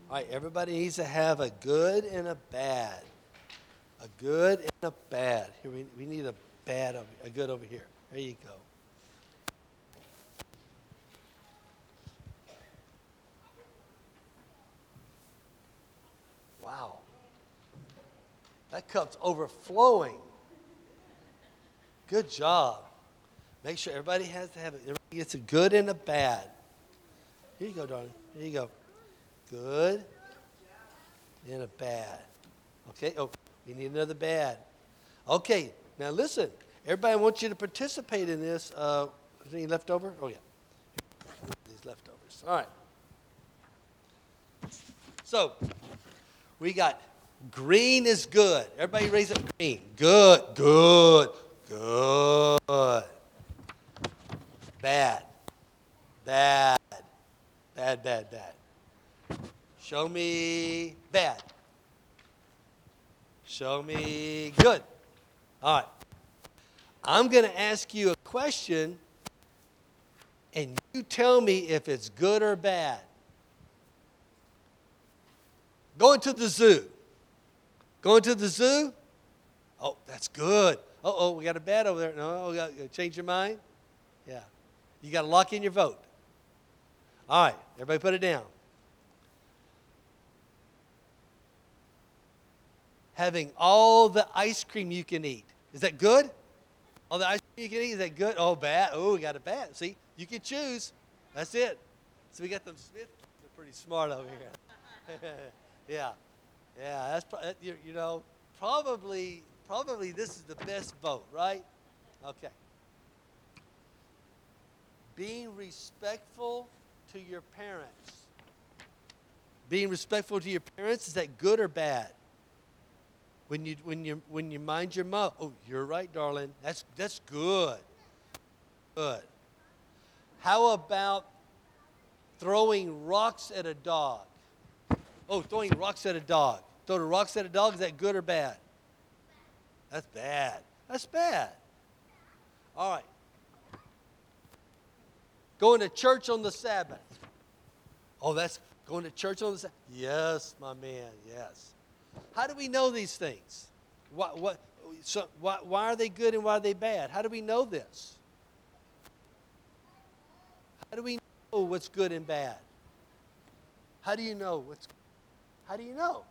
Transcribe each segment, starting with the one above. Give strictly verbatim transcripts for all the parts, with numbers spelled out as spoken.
All right, everybody needs to have a good and a bad. A good and a bad. Here we, we need a bad over, a good over here. There you go. Wow. That cup's overflowing. Good job. Make sure everybody has to have it. Everybody gets a good and a bad. Here you go, darling. Here you go. Good and a bad. Okay. Oh, we need another bad. Okay. Now listen. Everybody wants you to participate in this. Uh, is there any leftover? Oh yeah. These leftovers. All right. So we got green is good. Everybody raise up green. Good. Good. Good. Bad. Bad. Bad, bad, bad. Show me bad. Show me good. All right. I'm going to ask you a question, and you tell me if it's good or bad. Going to the zoo. Going to the zoo? Oh, that's good. Uh-oh, we got a bad over there. No, we got to change your mind? Yeah. You got to lock in your vote. All right, everybody put it down. Having all the ice cream you can eat. Is that good? All the ice cream you can eat, is that good? Oh, bad. Oh, we got a bad. See, you can choose. That's it. So we got them Smith. They're pretty smart over here. yeah. Yeah, that's, you, you know, probably, probably this is the best vote, right? Okay. Being respectful to your parents. Being respectful to your parents, is that good or bad? When you when you when you mind your mouth, oh, you're right, darling. That's that's good. Good. How about throwing rocks at a dog? Oh, throwing rocks at a dog. Throw the rocks at a dog, is that good or bad? That's bad. That's bad. All right. Going to church on the Sabbath. Oh, that's going to church on the Sabbath. Yes, my man, yes. How do we know these things? What, what, so why, why are they good and why are they bad? How do we know this? How do we know what's good and bad? How do you know what's How do you know?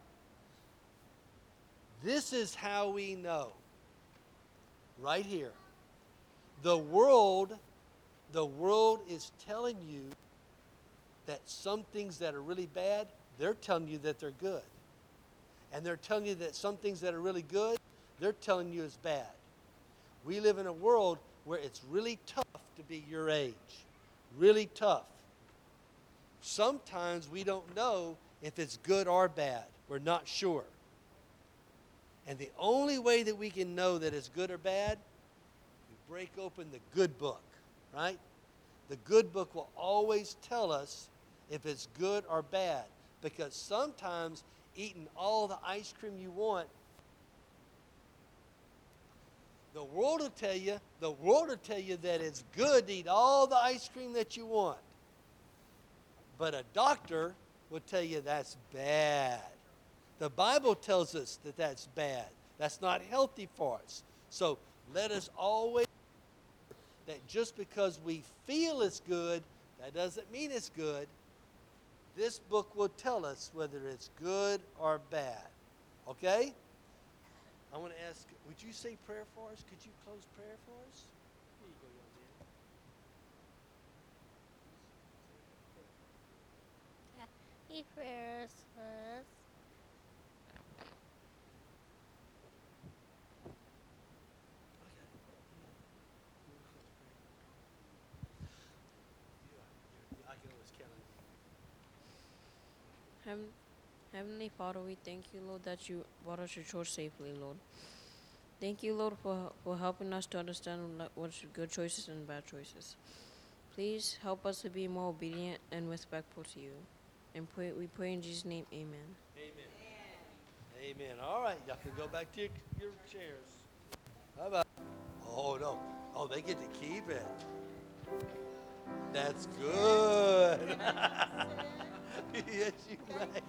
This is how we know. Right here. The world, the world is telling you that some things that are really bad, they're telling you that they're good. And they're telling you that some things that are really good, they're telling you is bad. We live in a world where it's really tough to be your age. Really tough. Sometimes we don't know if it's good or bad. We're not sure. And the only way that we can know that it's good or bad, we break open the good book, right? The good book will always tell us if it's good or bad. Because sometimes eating all the ice cream you want, the world will tell you, the world will tell you that it's good to eat all the ice cream that you want. But a doctor will tell you that's bad. The Bible tells us that that's bad. That's not healthy for us. So let us always know that just because we feel it's good, that doesn't mean it's good. This book will tell us whether it's good or bad. Okay? I want to ask, would you say prayer for us? Could you close prayer for us? Here you go, young man. He prayers us. I can always count on you. Heaven, Heavenly Father, we thank you, Lord, that you brought us to church safely, Lord. Thank you, Lord, for, for helping us to understand what's good choices and bad choices. Please help us to be more obedient and respectful to you. And pray, we pray in Jesus' name, amen. Amen. Amen. All right, y'all can go back to your, your chairs. Bye-bye. Oh, no. Oh, they get to keep it. That's good. Yes, you may.